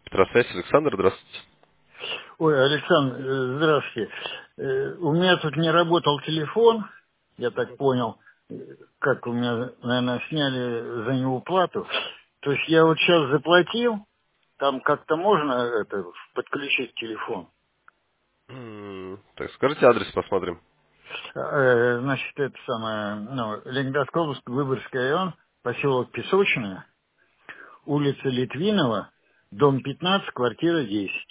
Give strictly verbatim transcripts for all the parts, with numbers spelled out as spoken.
Здравствуйте, Александр, здравствуйте. Ой, Александр, э, здравствуйте. Э, У меня тут не работал телефон, я так понял, э, как у меня, наверное, сняли за него плату. То есть я вот сейчас заплатил, там как-то можно это подключить телефон. М, Так, скажите адрес, посмотрим. Э, Значит, это самое, ну, Ленинградская область, Выборгский район, поселок Песочное, улица Литвинова, дом пятнадцать, квартира десять.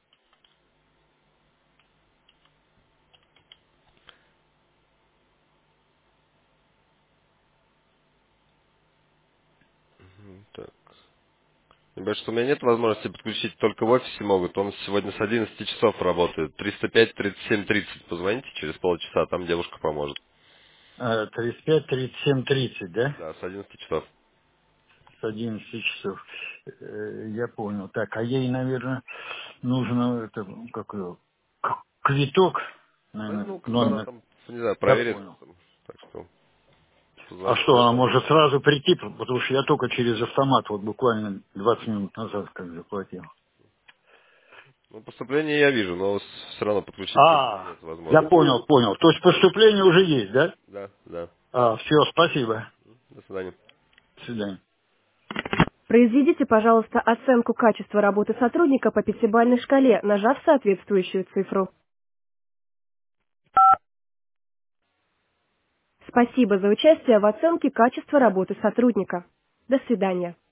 М, Так. Небольшое, что у меня нет возможности подключить, только в офисе могут. Он сегодня с одиннадцати часов работает. триста пять тридцать семь тридцать. Позвоните через полчаса, там девушка поможет. Э, тридцать пять тридцать семь тридцать, да? Да, с одиннадцати часов. С одиннадцати часов. Э, Я понял. Так, а ей, наверное, нужно это, как его, к- квиток, Да, наверное, ну, как бы она номер. там, не знаю, Я проверит. понял. Там. Так что А позвоните что, она завтра. может сразу прийти, потому что я только через автомат, вот буквально двадцать минут назад, как заплатил. Ну, поступление я вижу, но все равно подключить к телефону А, нет я возможности. понял, понял. То есть поступление уже есть, да? Да, да. А, все, спасибо. До свидания. До свидания. Произведите, пожалуйста, оценку качества работы сотрудника по пятибалльной шкале, нажав соответствующую цифру. Спасибо за участие в оценке качества работы сотрудника. До свидания.